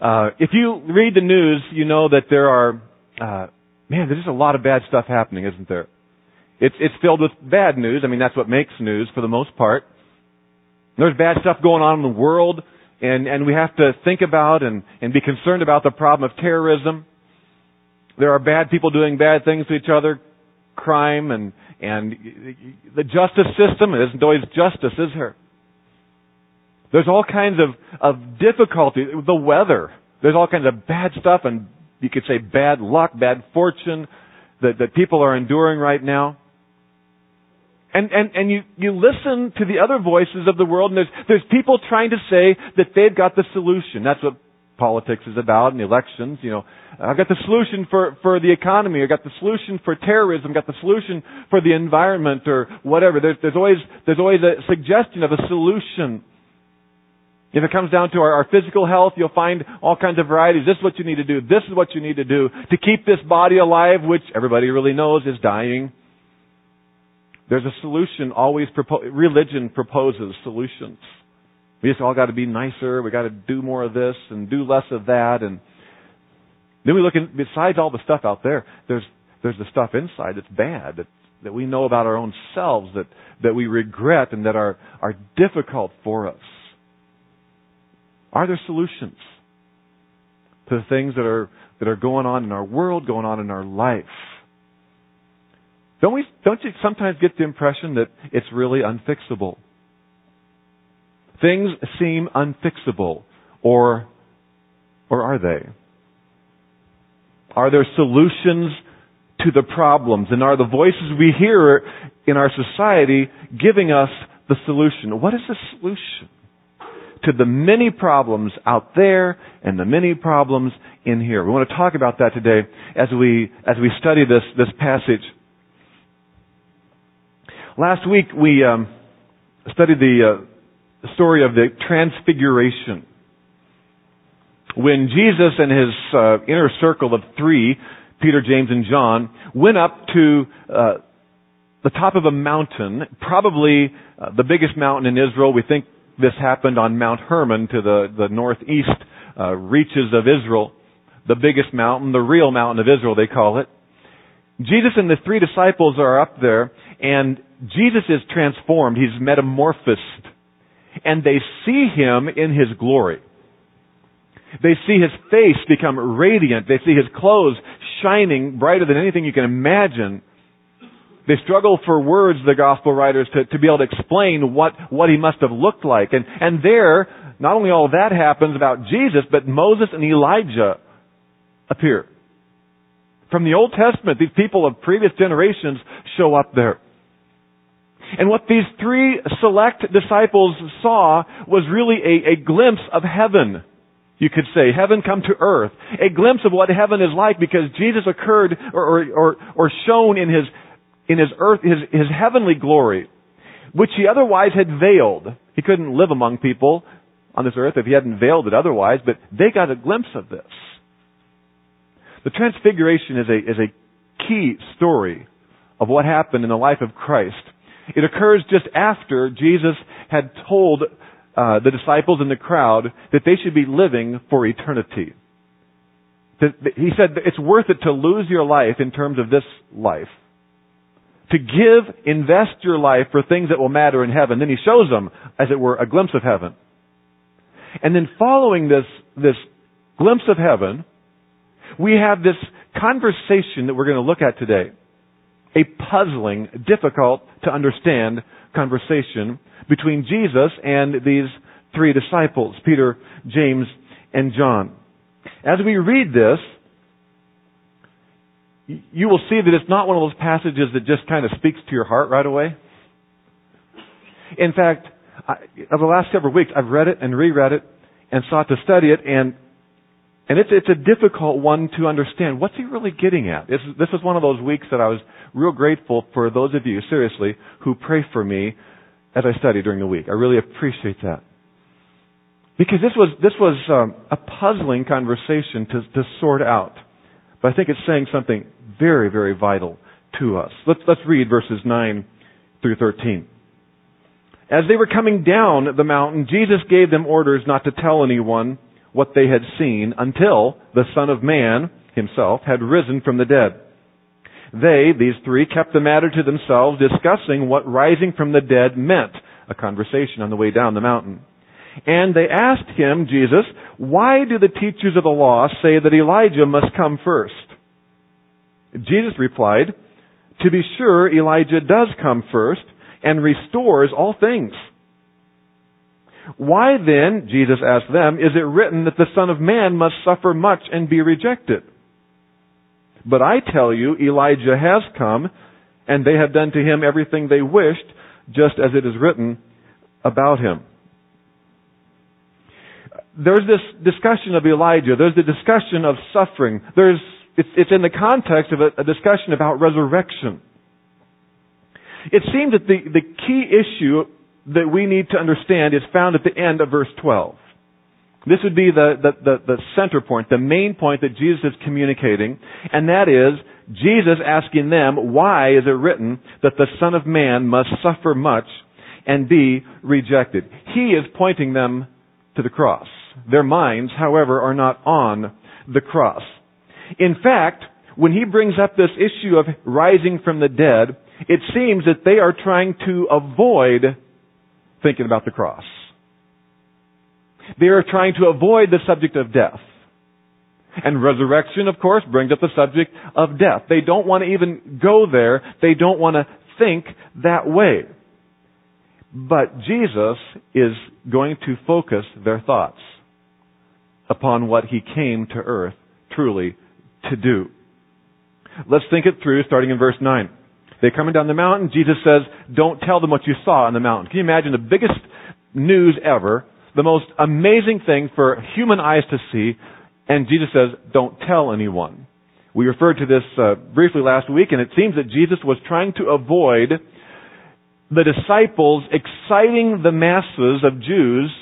If you read the news, you know that there are, there's just a lot of bad stuff happening, isn't there? It's filled with bad news. I mean, that's what makes news for the most part. There's bad stuff going on in the world, and we have to think about and be concerned about the problem of terrorism. There are bad people doing bad things to each other, crime, and the justice system. It isn't always justice, is there? There's all kinds of difficulty. The weather. There's all kinds of bad stuff, and you could say bad luck, bad fortune that people are enduring right now. And you listen to the other voices of the world, and there's people trying to say that they've got the solution. That's what politics is about, and the elections. You know, I've got the solution for the economy. I've got the solution for terrorism. I've got the solution for the environment, or whatever. There's always a suggestion of a solution. If it comes down to our physical health, you'll find all kinds of varieties. This is what you need to do. This is what you need to do to keep this body alive, which everybody really knows is dying. There's a solution always. Religion proposes solutions. We just all got to be nicer. We got to do more of this and do less of that. And then we look in, besides all the stuff out there, there's the stuff inside that's bad, that we know about our own selves, that we regret and that are difficult for us. Are there solutions to the things that are going on in our world, going on in our life? Don't you sometimes get the impression that it's really unfixable? Things seem unfixable, or are they? Are there solutions to the problems? And are the voices we hear in our society giving us the solution? What is the solution to the many problems out there and the many problems in here? We want to talk about that today as we study this passage. Last week we studied the story of the Transfiguration, when Jesus and his inner circle of three, Peter, James, and John, went up to the top of a mountain, probably the biggest mountain in Israel. We think this happened on Mount Hermon to the northeast reaches of Israel, the biggest mountain, the real mountain of Israel, they call it. Jesus and the three disciples are up there, and Jesus is transformed. He's metamorphosed. And they see him in his glory. They see his face become radiant. They see his clothes shining brighter than anything you can imagine. They struggle for words, the gospel writers, to be able to explain what he must have looked like. And there, not only all that happens about Jesus, but Moses and Elijah appear. From the Old Testament, these people of previous generations show up there. And what these three select disciples saw was really a glimpse of heaven. You could say, heaven come to earth. A glimpse of what heaven is like, because Jesus occurred or shone in his heavenly glory, which he otherwise had veiled. He couldn't live among people on this earth if he hadn't veiled it otherwise, but they got a glimpse of this. The Transfiguration is a key story of what happened in the life of Christ. It occurs just after Jesus had told the disciples and the crowd that they should be living for eternity. He said it's worth it to lose your life in terms of this life. To invest your life for things that will matter in heaven. Then he shows them, as it were, a glimpse of heaven. And then following this glimpse of heaven, we have this conversation that we're going to look at today. A puzzling, difficult to understand conversation between Jesus and these three disciples, Peter, James, and John. As we read this, you will see that it's not one of those passages that just kind of speaks to your heart right away. In fact, over the last several weeks, I've read it and reread it and sought to study it, and it's a difficult one to understand. What's he really getting at? This was one of those weeks that I was real grateful for those of you, seriously, who pray for me as I study during the week. I really appreciate that. Because this was a puzzling conversation to sort out. But I think it's saying something very, very vital to us. Let's read verses 9 through 13. As they were coming down the mountain, Jesus gave them orders not to tell anyone what they had seen until the Son of Man himself had risen from the dead. They, these three, kept the matter to themselves, discussing what rising from the dead meant, a conversation on the way down the mountain. And they asked him, Jesus, why do the teachers of the law say that Elijah must come first? Jesus replied, to be sure, Elijah does come first and restores all things. Why then, Jesus asked them, is it written that the Son of Man must suffer much and be rejected? But I tell you, Elijah has come, and they have done to him everything they wished, just as it is written about him. There's this discussion of Elijah. There's the discussion of suffering. It's in the context of a discussion about resurrection. It seems that the key issue that we need to understand is found at the end of verse 12. This would be the center point, the main point that Jesus is communicating, and that is Jesus asking them, why is it written that the Son of Man must suffer much and be rejected? He is pointing them to the cross. Their minds, however, are not on the cross. In fact, when he brings up this issue of rising from the dead, it seems that they are trying to avoid thinking about the cross. They are trying to avoid the subject of death. And resurrection, of course, brings up the subject of death. They don't want to even go there. They don't want to think that way. But Jesus is going to focus their thoughts upon what he came to earth truly to do. Let's think it through, starting in verse 9. They're coming down the mountain. Jesus says, don't tell them what you saw on the mountain. Can you imagine the biggest news ever, the most amazing thing for human eyes to see, and Jesus says, don't tell anyone. We referred to this briefly last week, and it seems that Jesus was trying to avoid the disciples exciting the masses of Jews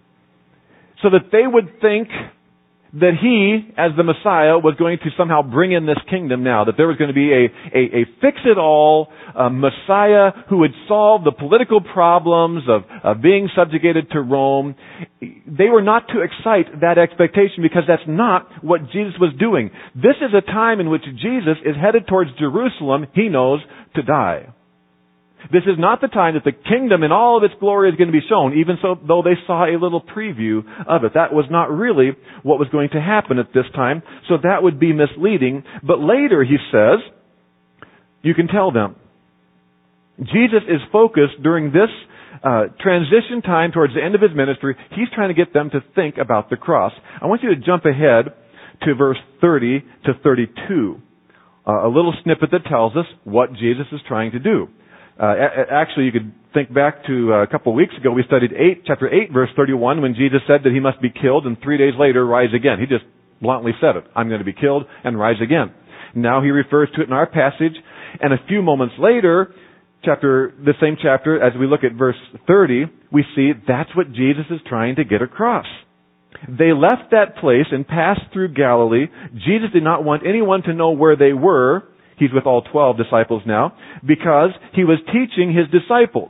so that they would think that he, as the Messiah, was going to somehow bring in this kingdom now, that there was going to be a fix-it-all Messiah who would solve the political problems of being subjugated to Rome. They were not to excite that expectation because that's not what Jesus was doing. This is a time in which Jesus is headed towards Jerusalem, he knows, to die. This is not the time that the kingdom in all of its glory is going to be shown, even so though they saw a little preview of it. That was not really what was going to happen at this time, so that would be misleading. But later, he says, you can tell them. Jesus is focused during this transition time towards the end of his ministry. He's trying to get them to think about the cross. I want you to jump ahead to verse 30 to 32. A little snippet that tells us what Jesus is trying to do. Actually, you could think back to a couple of weeks ago. We studied chapter 8, verse 31, when Jesus said that he must be killed and 3 days later rise again. He just bluntly said it. I'm going to be killed and rise again. Now he refers to it in our passage. And a few moments later, the same chapter, as we look at verse 30, we see that's what Jesus is trying to get across. They left that place and passed through Galilee. Jesus did not want anyone to know where they were. He's with all 12 disciples now, because he was teaching his disciples.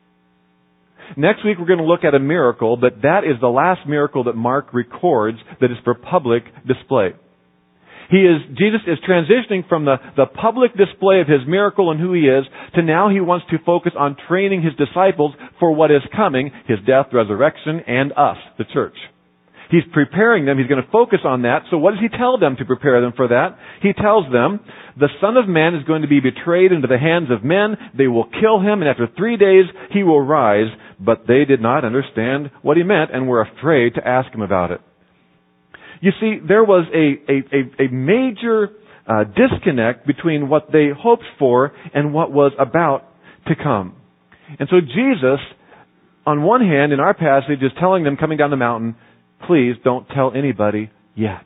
Next week we're going to look at a miracle, but that is the last miracle that Mark records that is for public display. Jesus is transitioning from the public display of his miracle and who he is, to now he wants to focus on training his disciples for what is coming, his death, resurrection, and us, the church. He's preparing them. He's going to focus on that. So what does he tell them to prepare them for that? He tells them, the Son of Man is going to be betrayed into the hands of men. They will kill him, and after 3 days he will rise. But they did not understand what he meant and were afraid to ask him about it. You see, there was a major disconnect between what they hoped for and what was about to come. And so Jesus, on one hand, in our passage, is telling them coming down the mountain, please don't tell anybody yet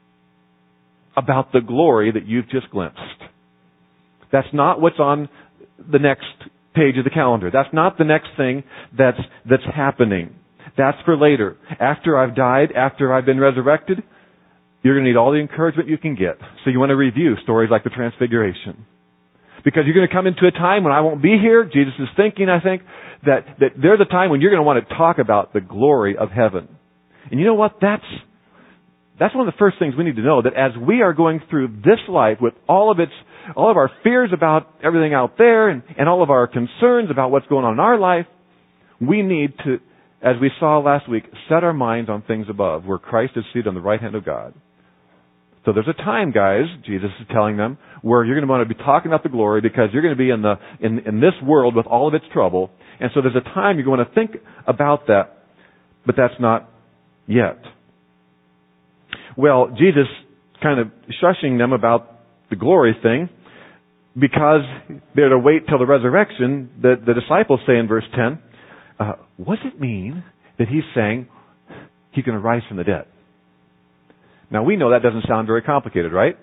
about the glory that you've just glimpsed. That's not what's on the next page of the calendar. That's not the next thing that's happening. That's for later. After I've died, after I've been resurrected, you're going to need all the encouragement you can get. So you want to review stories like the Transfiguration. Because you're going to come into a time when I won't be here. Jesus is thinking, I think, that there's a time when you're going to want to talk about the glory of heaven. And you know what? That's That's one of the first things we need to know, that as we are going through this life with all of our fears about everything out there and all of our concerns about what's going on in our life, we need to, as we saw last week, set our minds on things above, where Christ is seated on the right hand of God. So there's a time, guys, Jesus is telling them, where you're going to want to be talking about the glory, because you're going to be in this world with all of its trouble. And so there's a time you're going to think about that, but that's not yet. Well, Jesus kind of shushing them about the glory thing, because they're to wait till the resurrection. The disciples say in verse 10, what does it mean that he's saying he's going to rise from the dead? Now, we know that doesn't sound very complicated, right?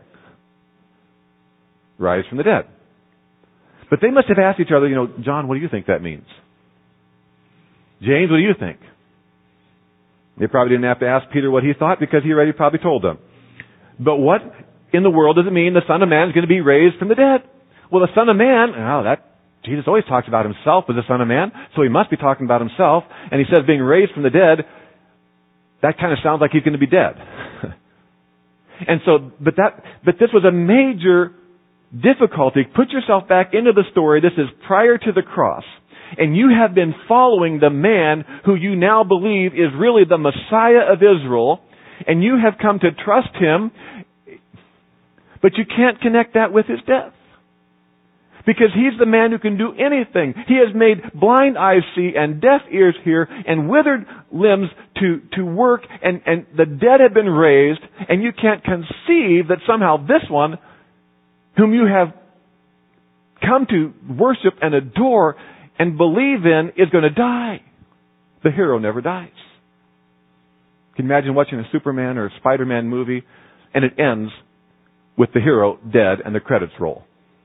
Rise from the dead. But they must have asked each other, John, what do you think that means? James, what do you think? They probably didn't have to ask Peter what he thought, because he already probably told them. But what in the world does it mean the Son of Man is going to be raised from the dead? Well, the Son of Man, Jesus always talks about himself as the Son of Man, so he must be talking about himself. And he says being raised from the dead, that kind of sounds like he's going to be dead. And so, but this was a major difficulty. Put yourself back into the story. This is prior to the cross. And you have been following the man who you now believe is really the Messiah of Israel, and you have come to trust him, but you can't connect that with his death. Because he's the man who can do anything. He has made blind eyes see and deaf ears hear and withered limbs to work, and the dead have been raised, and you can't conceive that somehow this one, whom you have come to worship and adore and believe in, is going to die. The hero never dies. Can you imagine watching a Superman or a Spider-Man movie, and it ends with the hero dead and the credits roll?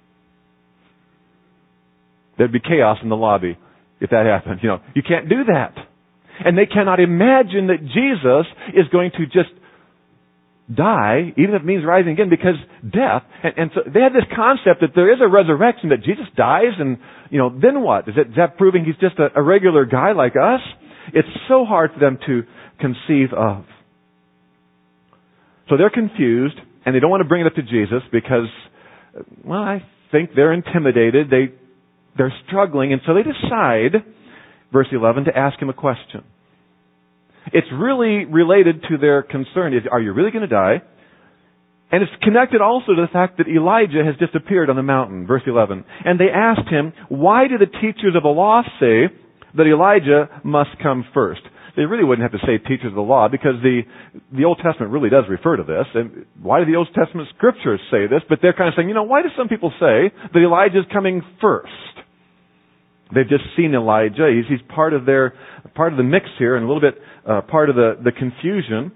There'd be chaos in the lobby if that happened. You can't do that. And they cannot imagine that Jesus is going to just die, even if it means rising again, because death. And so they had this concept that there is a resurrection, that Jesus dies, and then what? Is that proving he's just a regular guy like us? It's so hard for them to conceive of. So they're confused, and they don't want to bring it up to Jesus because, I think they're intimidated. They're struggling, and so they decide, verse 11, to ask him a question. It's really related to their concern. Are you really going to die? And it's connected also to the fact that Elijah has disappeared on the mountain, verse 11. And they asked him, why do the teachers of the law say that Elijah must come first? They really wouldn't have to say teachers of the law, because the Old Testament really does refer to this. And why do the Old Testament scriptures say this? But they're kind of saying, why do some people say that Elijah is coming first? They've just seen Elijah. He's part of the mix here, and a little bit part of the confusion.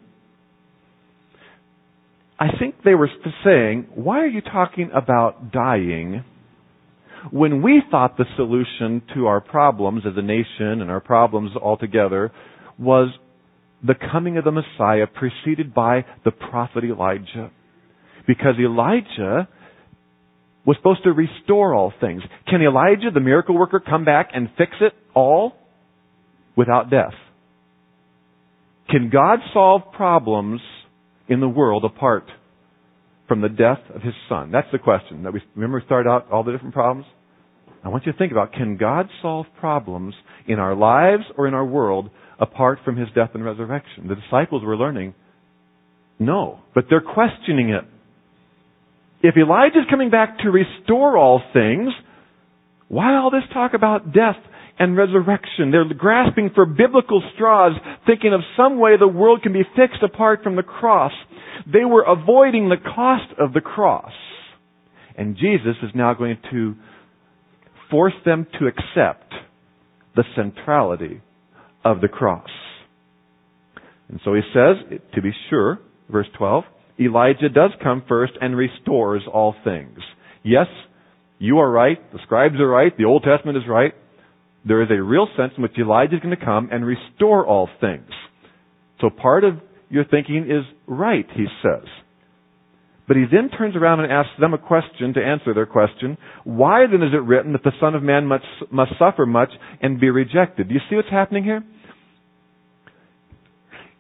I think they were saying, why are you talking about dying when we thought the solution to our problems as a nation and our problems altogether was the coming of the Messiah preceded by the prophet Elijah? Because Elijah was supposed to restore all things. Can Elijah, the miracle worker, come back and fix it all without death? Can God solve problems in the world apart from the death of his son? That's the question. Remember we started out all the different problems? I want you to think about, can God solve problems in our lives or in our world apart from his death and resurrection? The disciples were learning, no, but they're questioning it. If Elijah's coming back to restore all things, why all this talk about death and resurrection? They're grasping for biblical straws, thinking of some way the world can be fixed apart from the cross. They were avoiding the cost of the cross. And Jesus is now going to force them to accept the centrality of the cross. And so he says, to be sure, verse 12, Elijah does come first and restores all things. Yes, you are right. The scribes are right. The Old Testament is right. There is a real sense in which Elijah is going to come and restore all things. So part of your thinking is right, he says. But he then turns around and asks them a question to answer their question. Why then is it written that the Son of Man must suffer much and be rejected? Do you see what's happening here?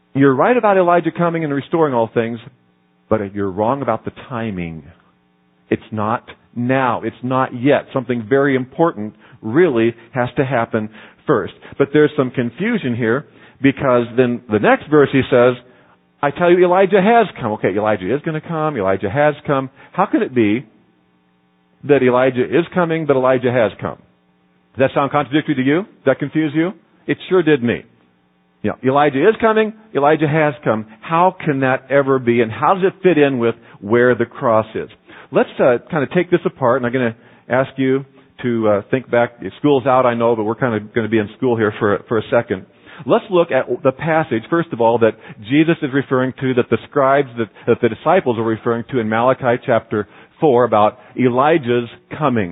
You're right about Elijah coming and restoring all things, but you're wrong about the timing. It's not now. It's not yet. Something very important really has to happen first. But there's some confusion here, because then the next verse he says, I tell you, Elijah has come. Okay, Elijah is going to come. Elijah has come. How could it be that Elijah is coming, but Elijah has come? Does that sound contradictory to you? Does that confuse you? It sure did me. Yeah, Elijah is coming. Elijah has come. How can that ever be? And how does it fit in with where the cross is? Let's kind of take this apart, and I'm going to ask you to think back. School's out, I know, but we're kind of going to be in school here for a second. Let's look at the passage, first of all, that Jesus is referring to, that the scribes, that the disciples are referring to in Malachi chapter 4 about Elijah's coming.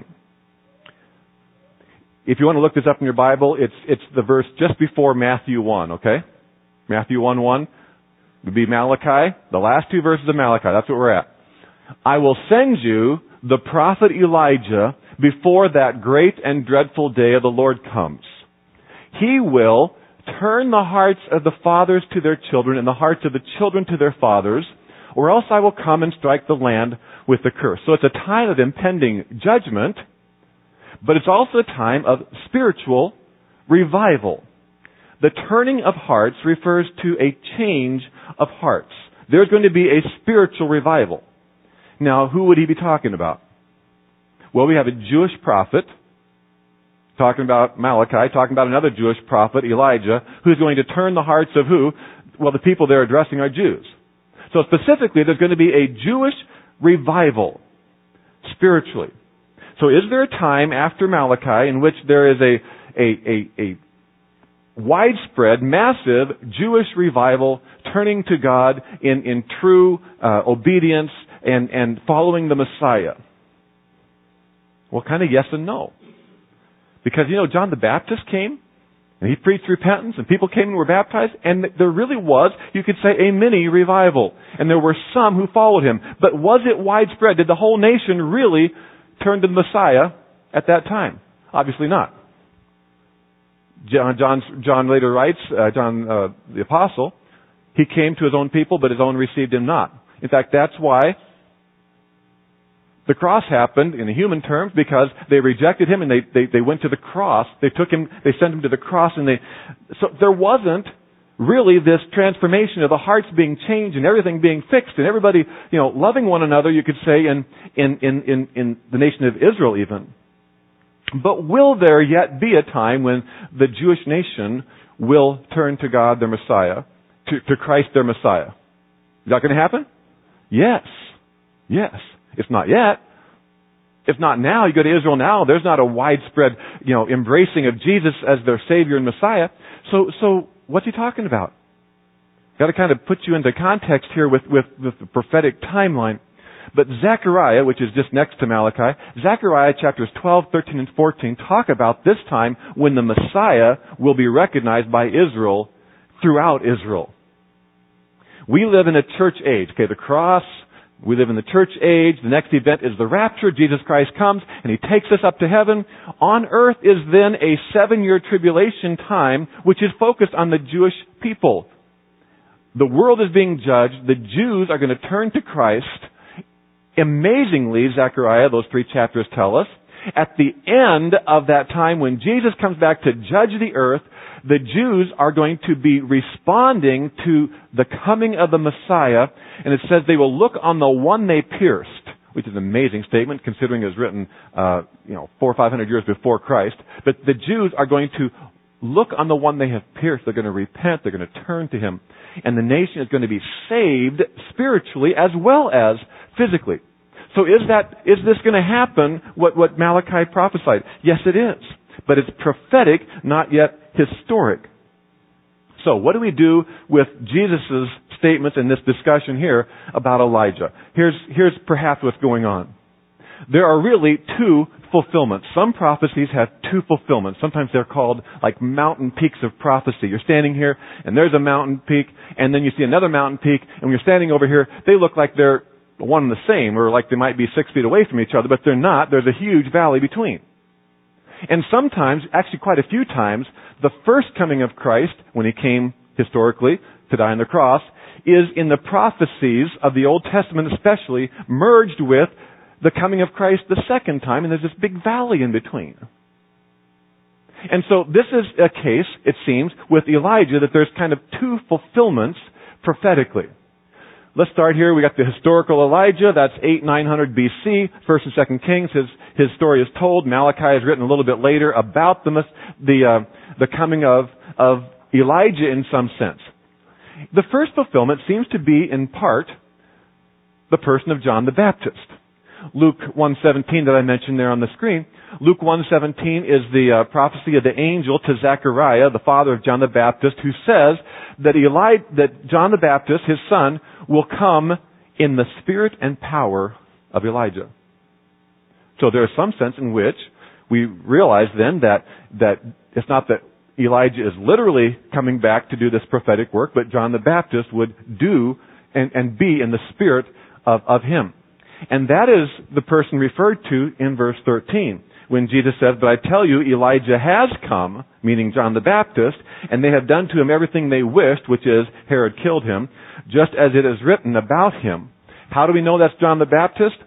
If you want to look this up in your Bible, it's the verse just before Matthew 1, okay? Matthew 1:1 would be Malachi, the last two verses of Malachi. That's what we're at. I will send you the prophet Elijah before that great and dreadful day of the Lord comes. He will turn the hearts of the fathers to their children and the hearts of the children to their fathers, or else I will come and strike the land with a curse. So it's a time of impending judgment, but it's also a time of spiritual revival. The turning of hearts refers to a change of hearts. There's going to be a spiritual revival. Now, who would he be talking about? Well, we have a Jewish prophet talking about Malachi, talking about another Jewish prophet, Elijah, who's going to turn the hearts of who? Well, the people they're addressing are Jews. So specifically, there's going to be a Jewish revival, spiritually. So is there a time after Malachi in which there is a widespread, massive Jewish revival turning to God in true obedience and following the Messiah? Well, kind of yes and no. Because, John the Baptist came, and he preached repentance, and people came and were baptized, and there really was, you could say, a mini revival. And there were some who followed him. But was it widespread? Did the whole nation really turn to the Messiah at that time? Obviously not. John later writes, John the Apostle, he came to his own people, but his own received him not. In fact, that's why the cross happened in human terms, because they rejected him and they went to the cross. They took him, they sent him to the cross, and so there wasn't really this transformation of the hearts being changed and everything being fixed and everybody, loving one another, you could say, in the nation of Israel even. But will there yet be a time when the Jewish nation will turn to God, their Messiah, to Christ, their Messiah? Is that going to happen? Yes. Yes. It's not yet. If not now, you go to Israel now, there's not a widespread, embracing of Jesus as their Savior and Messiah. So what's he talking about? Got to kind of put you into context here with the prophetic timeline. But Zechariah, which is just next to Malachi, Zechariah chapters 12, 13, and 14 talk about this time when the Messiah will be recognized by Israel throughout Israel. We live in a church age. Okay, the cross. We live in the church age. The next event is the rapture. Jesus Christ comes and he takes us up to heaven. On earth is then a 7-year tribulation time, which is focused on the Jewish people. The world is being judged. The Jews are going to turn to Christ. Amazingly, Zechariah, those 3 chapters tell us, at the end of that time when Jesus comes back to judge the earth, the Jews are going to be responding to the coming of the Messiah, and it says they will look on the one they pierced, which is an amazing statement considering it was written, 400 or 500 years before Christ. But the Jews are going to look on the one they have pierced. They're going to repent. They're going to turn to him. And the nation is going to be saved spiritually as well as physically. So is this going to happen, what Malachi prophesied? Yes, it is. But it's prophetic, not yet historic. So what do we do with Jesus' statements in this discussion here about Elijah? Here's perhaps what's going on. There are really 2 fulfillments. Some prophecies have 2 fulfillments. Sometimes they're called like mountain peaks of prophecy. You're standing here and there's a mountain peak, and then you see another mountain peak, and when you're standing over here, they look like they're one and the same, or like they might be 6 feet away from each other, but they're not. There's a huge valley between. And sometimes, actually quite a few times, the first coming of Christ, when he came historically to die on the cross, is in the prophecies of the Old Testament especially merged with the coming of Christ the second time, and there's this big valley in between. And so this is a case, it seems, with Elijah that there's kind of two fulfillments prophetically. Let's start here. We got the historical Elijah. That's 800-900 BC. 1st and 2nd Kings. His story is told. Malachi is written a little bit later about the coming of Elijah in some sense. The first fulfillment seems to be in part the person of John the Baptist. Luke 1:17 that I mentioned there on the screen. Luke 1:17 is the prophecy of the angel to Zechariah, the father of John the Baptist, who says that John the Baptist, his son, will come in the spirit and power of Elijah. So there is some sense in which we realize then that it's not that Elijah is literally coming back to do this prophetic work, but John the Baptist would do and be in the spirit of him. And that is the person referred to in verse 13, when Jesus says, "But I tell you, Elijah has come," meaning John the Baptist, "and they have done to him everything they wished," which is Herod killed him, "just as it is written about him." How do we know that's John the Baptist?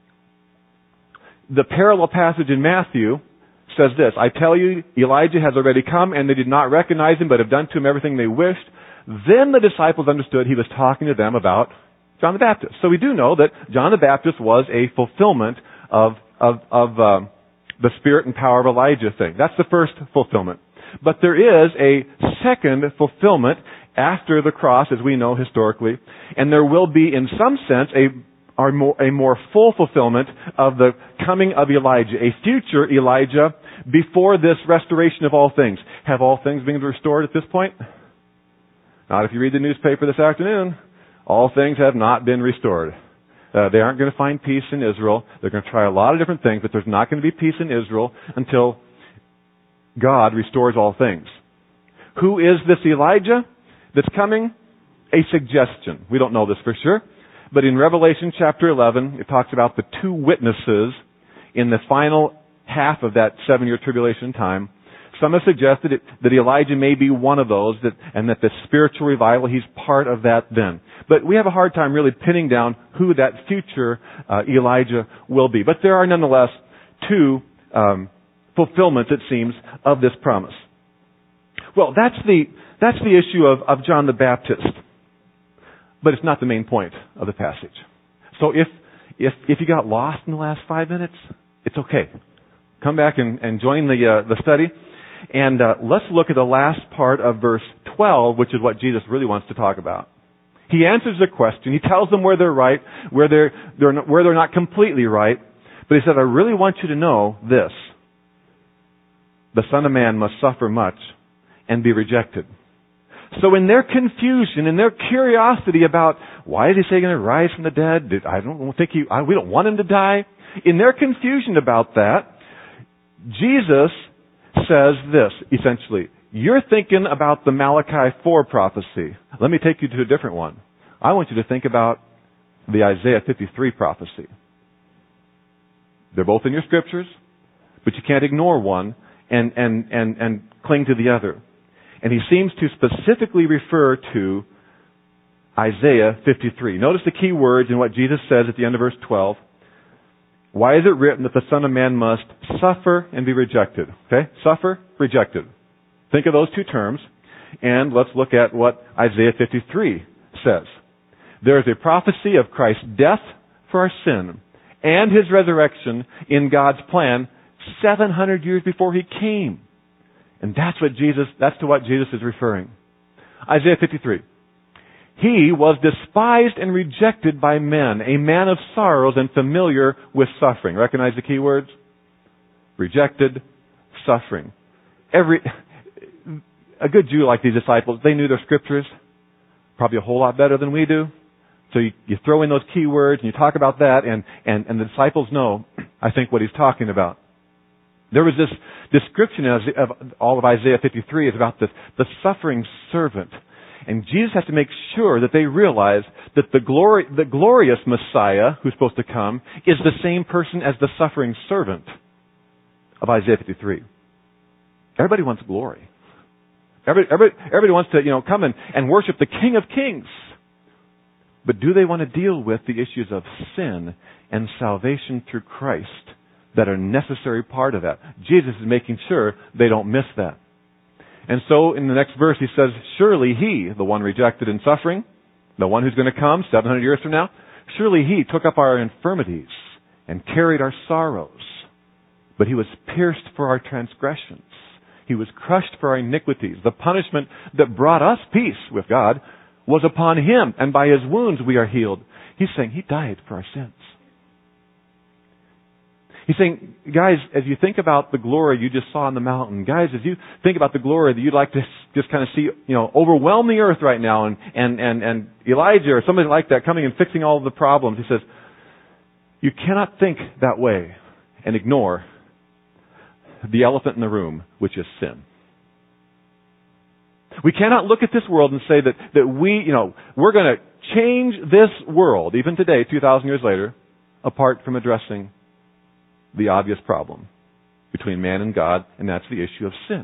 The parallel passage in Matthew says this, "I tell you, Elijah has already come, and they did not recognize him, but have done to him everything they wished." Then the disciples understood he was talking to them about John the Baptist. So we do know that John the Baptist was a fulfillment of the spirit and power of Elijah thing. That's the first fulfillment. But there is a second fulfillment after the cross, as we know historically, and there will be, in some sense, a more full fulfillment of the coming of Elijah, a future Elijah before this restoration of all things. Have all things been restored at this point? Not if you read the newspaper this afternoon. All things have not been restored. They aren't going to find peace in Israel. They're going to try a lot of different things, but there's not going to be peace in Israel until God restores all things. Who is this Elijah that's coming? A suggestion. We don't know this for sure. But in Revelation chapter 11, it talks about the two witnesses in the final half of that 7-year tribulation time. Some have suggested that Elijah may be one of those, and that the spiritual revival, he's part of that then. But we have a hard time really pinning down who that future Elijah will be. But there are nonetheless two fulfillments, it seems, of this promise. Well, that's the issue of John the Baptist. But it's not the main point of the passage. So if you got lost in the last 5 minutes, it's okay. Come back and join the study. And let's look at the last part of verse 12, which is what Jesus really wants to talk about. He answers the question. He tells them where they're right, where they're not completely right. But he said, "I really want you to know this. The Son of Man must suffer much and be rejected." So in their confusion, in their curiosity about why did he say he's going to rise from the dead? We don't want him to die. In their confusion about that, Jesus says this, essentially. You're thinking about the Malachi 4 prophecy. Let me take you to a different one. I want you to think about the Isaiah 53 prophecy. They're both in your scriptures, but you can't ignore one and cling to the other. And he seems to specifically refer to Isaiah 53. Notice the key words in what Jesus says at the end of verse 12. Why is it written that the Son of Man must suffer and be rejected? Okay? Suffer, rejected. Think of those two terms, and let's look at what Isaiah 53 says. There is a prophecy of Christ's death for our sin and his resurrection in God's plan 700 years before he came. And that's to what Jesus is referring. Isaiah 53. He was despised and rejected by men, a man of sorrows and familiar with suffering. Recognize the key words? Rejected, suffering. A good Jew like these disciples, they knew their scriptures probably a whole lot better than we do. So you throw in those key words and you talk about that, and the disciples know, I think, what he's talking about. There was this description of all of Isaiah 53 is about the suffering servant. And Jesus has to make sure that they realize that the glorious Messiah who's supposed to come is the same person as the suffering servant of Isaiah 53. Everybody wants glory. Everybody wants to, come and worship the King of Kings. But do they want to deal with the issues of sin and salvation through Christ that are a necessary part of that? Jesus is making sure they don't miss that. And so in the next verse he says, surely he, the one rejected and suffering, the one who's going to come 700 years from now, surely he took up our infirmities and carried our sorrows. But he was pierced for our transgressions. He was crushed for our iniquities. The punishment that brought us peace with God was upon him, and by his wounds we are healed. He's saying he died for our sins. He's saying, guys, as you think about the glory you just saw on the mountain, guys, as you think about the glory that you'd like to just kind of see, overwhelm the earth right now, and Elijah or somebody like that coming and fixing all of the problems, he says, you cannot think that way and ignore the elephant in the room, which is sin. We cannot look at this world and say that we're going to change this world, even today, 2,000 years later, apart from addressing the obvious problem between man and God, and that's the issue of sin.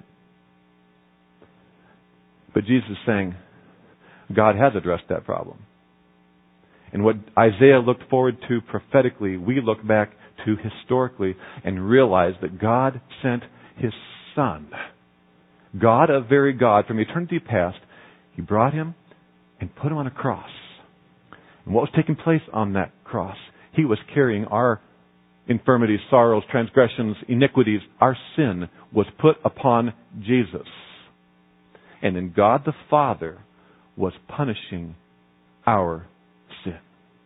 But Jesus is saying, God has addressed that problem. And what Isaiah looked forward to prophetically, we look back to historically and realize that God sent His Son. God, a very God, from eternity past, He brought Him and put Him on a cross. And what was taking place on that cross? He was carrying our infirmities, sorrows, transgressions, iniquities. Our sin was put upon Jesus. And then God the Father was punishing our sin.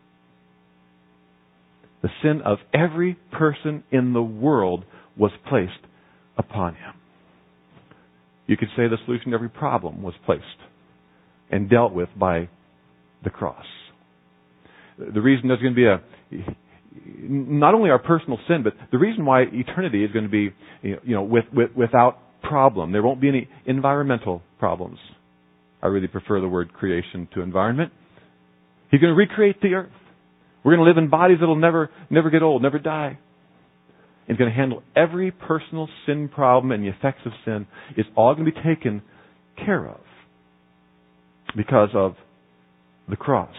The sin of every person in the world was placed upon Him. You could say the solution to every problem was placed and dealt with by the cross. The reason there's going to be not only our personal sin, but the reason why eternity is going to be, without problem. There won't be any environmental problems. I really prefer the word creation to environment. He's going to recreate the earth. We're going to live in bodies that will never get old, never die. He's going to handle every personal sin problem, and the effects of sin is all going to be taken care of because of the cross.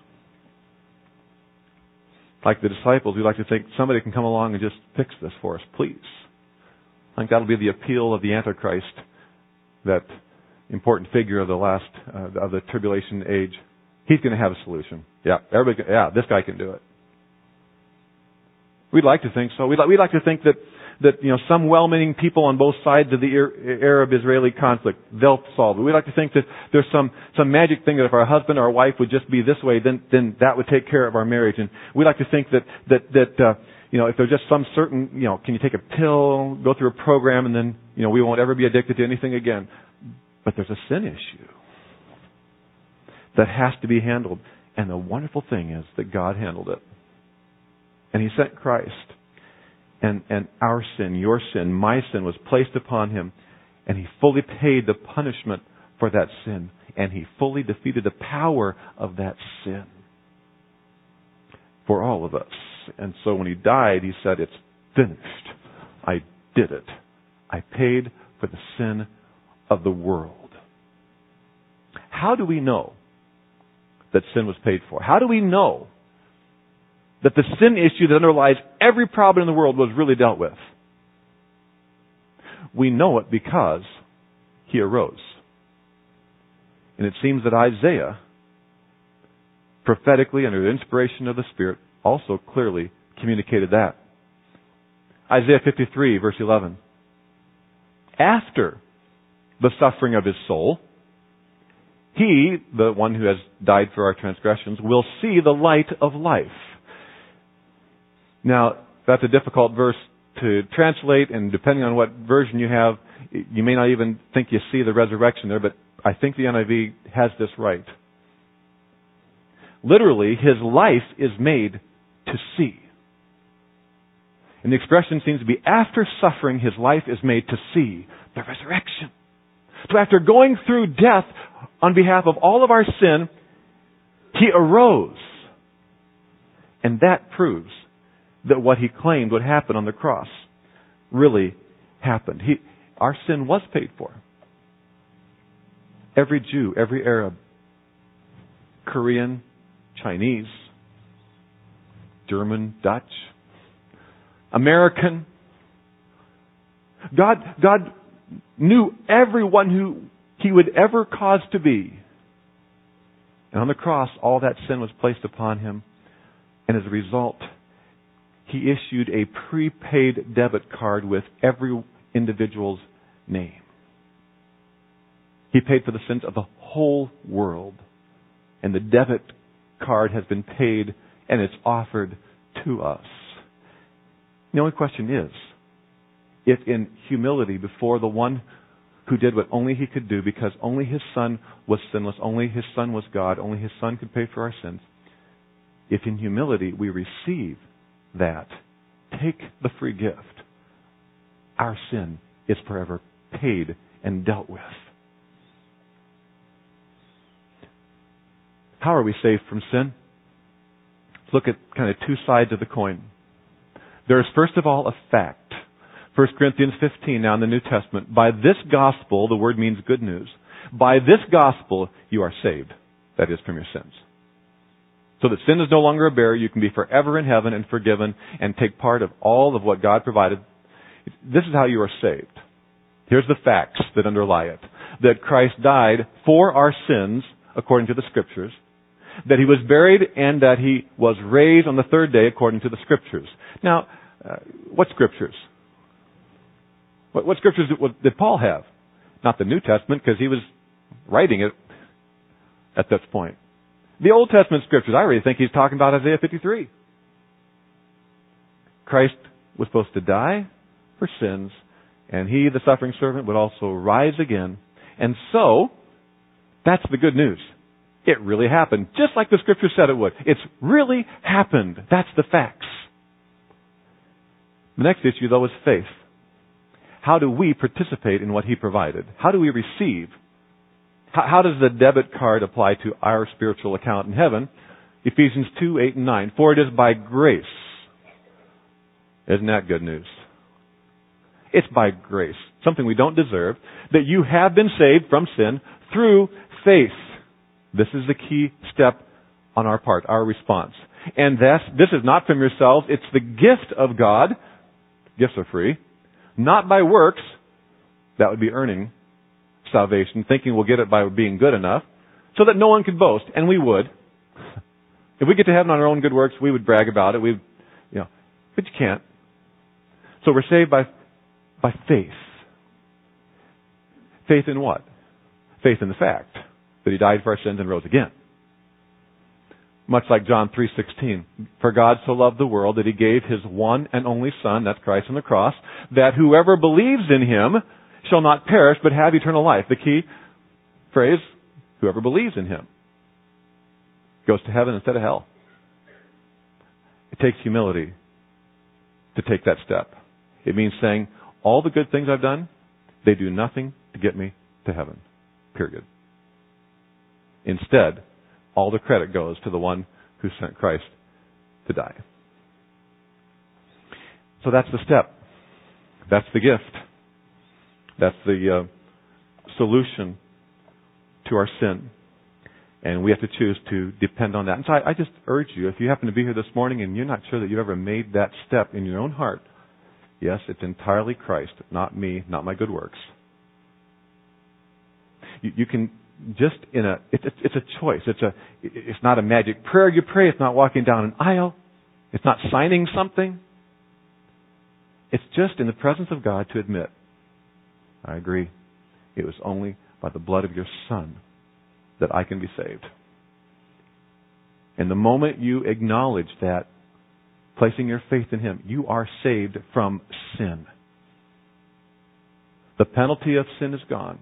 Like the disciples, we like to think somebody can come along and just fix this for us, please. I think that'll be the appeal of the Antichrist, that important figure of the tribulation age. He's going to have a solution. This guy can do it. We'd like to think so. We'd like to think that some well-meaning people on both sides of the Arab-Israeli conflict, they'll solve it. We'd like to think that there's some magic thing that if our husband or our wife would just be this way, then that would take care of our marriage. And we like to think that if there's just some certain, can you take a pill, go through a program, and then we won't ever be addicted to anything again. But there's a sin issue that has to be handled. And the wonderful thing is that God handled it. And He sent Christ. And our sin, your sin, my sin was placed upon Him. And He fully paid the punishment for that sin. And He fully defeated the power of that sin for all of us. And so when He died, He said, it's finished. I did it. I paid for the sin of the world. How do we know that sin was paid for? How do we know that the sin issue that underlies every problem in the world was really dealt with? We know it because He arose. And it seems that Isaiah, prophetically under the inspiration of the Spirit, also clearly communicated that. Isaiah 53, verse 11. After the suffering of His soul, He, the one who has died for our transgressions, will see the light of life. Now, that's a difficult verse to translate, and depending on what version you have, you may not even think you see the resurrection there, but I think the NIV has this right. Literally, His life is made to see. And the expression seems to be, after suffering, His life is made to see the resurrection. So after going through death on behalf of all of our sin, He arose. And that proves that what He claimed would happen on the cross really happened. Our sin was paid for. Every Jew, every Arab, Korean, Chinese, German, Dutch, American. God knew everyone who He would ever cause to be. And on the cross, all that sin was placed upon Him. And as a result, He issued a prepaid debit card with every individual's name. He paid for the sins of the whole world. And the debit card has been paid and it's offered to us. The only question is, if in humility before the one who did what only He could do, because only His Son was sinless, only His Son was God, only His Son could pay for our sins, if in humility we receive that, take the free gift, our sin is forever paid and dealt with. How are we saved from sin? Let's look at kind of two sides of the coin. There is first of all a fact. 1 Corinthians 15 now in the New Testament. By this gospel, the word means good news. By this gospel you are saved. That is, from your sins. So that sin is no longer a barrier. You can be forever in heaven and forgiven and take part of all of what God provided. This is how you are saved. Here's the facts that underlie it. That Christ died for our sins, according to the Scriptures. That He was buried and that He was raised on the third day, according to the Scriptures. Now, what Scriptures? What Scriptures did Paul have? Not the New Testament, because he was writing it at this point. The Old Testament Scriptures, I really think he's talking about Isaiah 53. Christ was supposed to die for sins, and He, the suffering servant, would also rise again. And so, that's the good news. It really happened, just like the Scripture said it would. It's really happened. That's the facts. The next issue, though, is faith. How do we participate in what He provided? How do we receive? How does the debit card apply to our spiritual account in heaven? Ephesians 2, 8, and 9. For it is by grace. Isn't that good news? It's by grace, something we don't deserve, that you have been saved from sin through faith. This is the key step on our part, our response. And this is not from yourselves. It's the gift of God. Gifts are free. Not by works. That would be earning salvation, thinking we'll get it by being good enough, so that no one could boast. And we would. If we get to heaven on our own good works, we would brag about it. But you can't. So we're saved by faith. Faith in what? Faith in the fact that He died for our sins and rose again. Much like John 3:16. For God so loved the world that He gave His one and only Son, that's Christ on the cross, that whoever believes in Him shall not perish but have eternal life. The key phrase, whoever believes in Him goes to heaven instead of hell. It takes humility to take that step. It means saying, all the good things I've done, they do nothing to get me to heaven. Period. Instead, all the credit goes to the one who sent Christ to die. So that's the step. That's the gift. That's the solution to our sin. And we have to choose to depend on that. And so I just urge you, if you happen to be here this morning and you're not sure that you've ever made that step in your own heart, yes, it's entirely Christ, not me, not my good works. You can just it's a choice. It's not a magic prayer you pray. It's not walking down an aisle. It's not signing something. It's just in the presence of God to admit, I agree. It was only by the blood of your Son that I can be saved. And the moment you acknowledge that, placing your faith in Him, you are saved from sin. The penalty of sin is gone.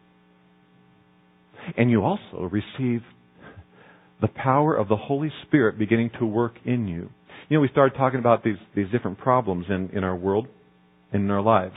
And you also receive the power of the Holy Spirit beginning to work in you. You know, we started talking about these different problems in our world and in our lives.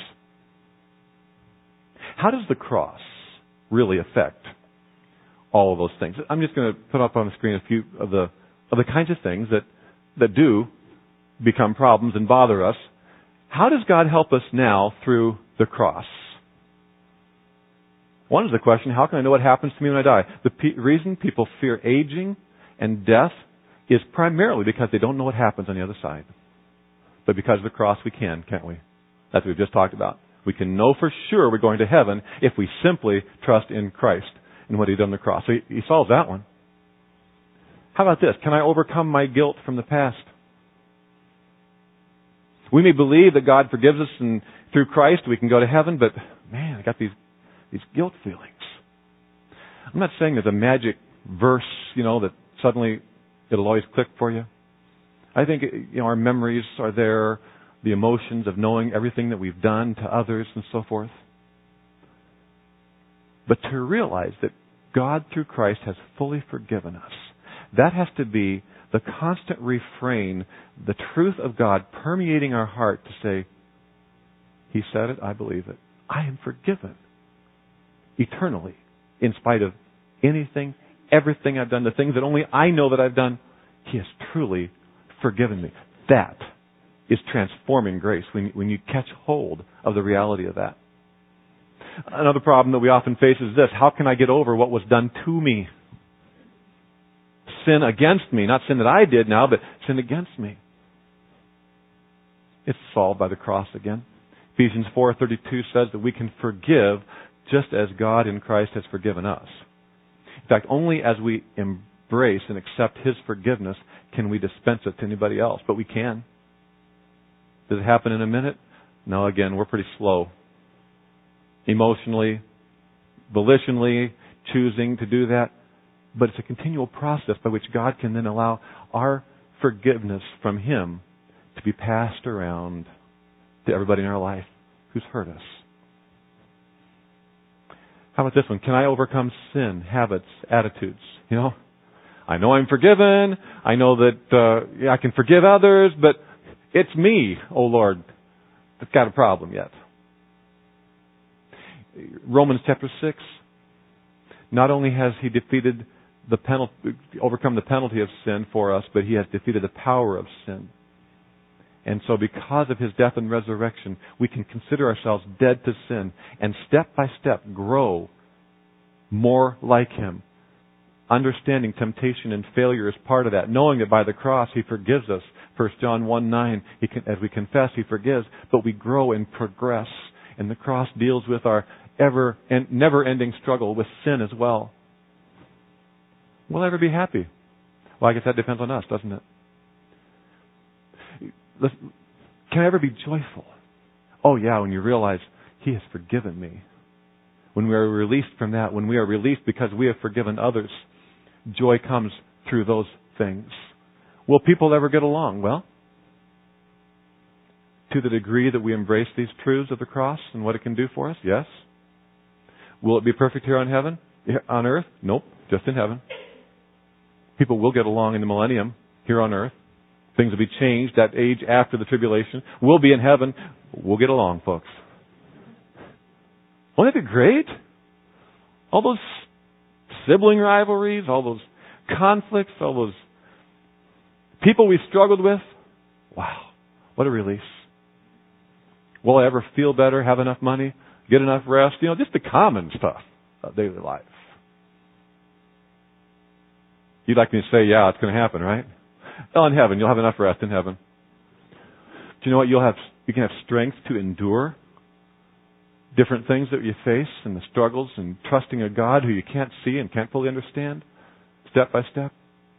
How does the cross really affect all of those things? I'm just going to put up on the screen a few of the kinds of things that do become problems and bother us. How does God help us now through the cross? One is the question, how can I know what happens to me when I die? The reason people fear aging and death is primarily because they don't know what happens on the other side. But because of the cross, we can, can't we? That's what we've just talked about. We can know for sure we're going to heaven if we simply trust in Christ and what He did on the cross. So He solves that one. How about this? Can I overcome my guilt from the past? We may believe that God forgives us and through Christ we can go to heaven, but man, I got these guilt feelings. I'm not saying there's a magic verse, that suddenly it'll always click for you. I think, our memories are there, the emotions of knowing everything that we've done to others and so forth. But to realize that God through Christ has fully forgiven us, that has to be the constant refrain, the truth of God permeating our heart to say, He said it, I believe it. I am forgiven eternally in spite of anything, everything I've done, the things that only I know that I've done. He has truly forgiven me. That is transforming grace when you catch hold of the reality of that. Another problem that we often face is this: how can I get over what was done to me? Sin against me, not sin that I did now, but sin against me. It's solved by the cross again. Ephesians 4:32 says that we can forgive just as God in Christ has forgiven us. In fact, only as we embrace and accept His forgiveness can we dispense it to anybody else. But we can. Does it happen in a minute? No, again, we're pretty slow. Emotionally, volitionally, choosing to do that. But it's a continual process by which God can then allow our forgiveness from Him to be passed around to everybody in our life who's hurt us. How about this one? Can I overcome sin, habits, attitudes? I know I'm forgiven. I know that I can forgive others, but it's me, oh Lord, that's got a problem yet. Romans chapter 6. Not only has He defeated overcome the penalty of sin for us, but He has defeated the power of sin. And so because of His death and resurrection, we can consider ourselves dead to sin and step by step grow more like Him. Understanding temptation and failure is part of that. Knowing that by the cross He forgives us. 1 John 1:9, as we confess, He forgives, but we grow and progress. And the cross deals with our never-ending struggle with sin as well. Will I ever be happy? Well, I guess that depends on us, doesn't it? Can I ever be joyful? Oh yeah, when you realize He has forgiven me. When we are released from that, when we are released because we have forgiven others, joy comes through those things. Will people ever get along? Well, to the degree that we embrace these truths of the cross and what it can do for us, yes. Will it be perfect here on earth? Nope, just in heaven. People will get along in the millennium here on earth. Things will be changed, that age after the tribulation. We'll be in heaven. We'll get along, folks. Won't that be great? All those sibling rivalries, all those conflicts, all those people we struggled with. Wow, what a release. Will I ever feel better, have enough money, get enough rest? Just the common stuff of daily life. You'd like me to say, yeah, it's going to happen, right? Oh, in heaven, you'll have enough rest in heaven. Do you know what? You can have strength to endure different things that you face and the struggles and trusting a God who you can't see and can't fully understand, step by step.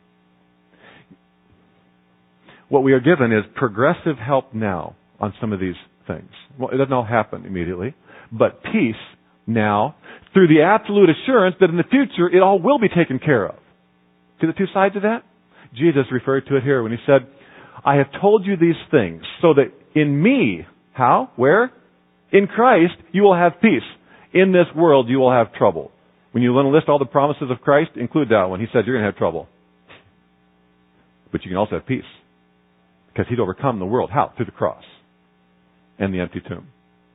What we are given is progressive help now on some of these things. Well, it doesn't all happen immediately, but peace now through the absolute assurance that in the future it all will be taken care of. See the two sides of that? Jesus referred to it here when He said, I have told you these things so that in me, how? Where? In Christ, you will have peace. In this world, you will have trouble. When you want to list all the promises of Christ, include that one. He said you're going to have trouble. But you can also have peace. Because He'd overcome the world. How? Through the cross and the empty tomb.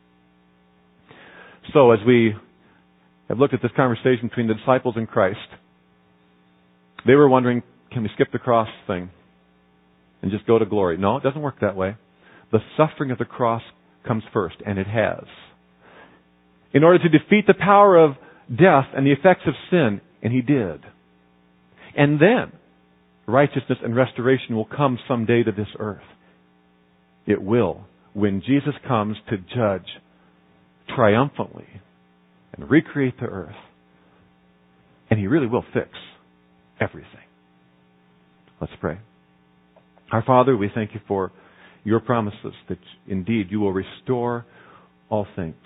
So as we have looked at this conversation between the disciples and Christ, they were wondering, can we skip the cross thing and just go to glory? No, it doesn't work that way. The suffering of the cross comes first, and it has. In order to defeat the power of death and the effects of sin, and He did. And then righteousness and restoration will come someday to this earth. It will, when Jesus comes to judge triumphantly and recreate the earth. And He really will fix everything. Let's pray. Our Father, we thank You for Your promises that indeed You will restore all things.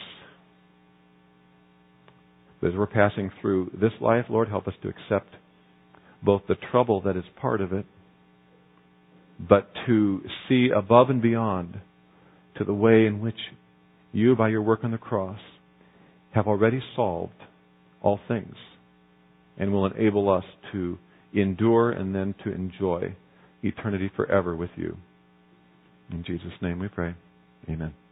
But as we're passing through this life, Lord, help us to accept both the trouble that is part of it, but to see above and beyond to the way in which You, by Your work on the cross, have already solved all things and will enable us to endure and then to enjoy eternity forever with You. In Jesus' name we pray. Amen.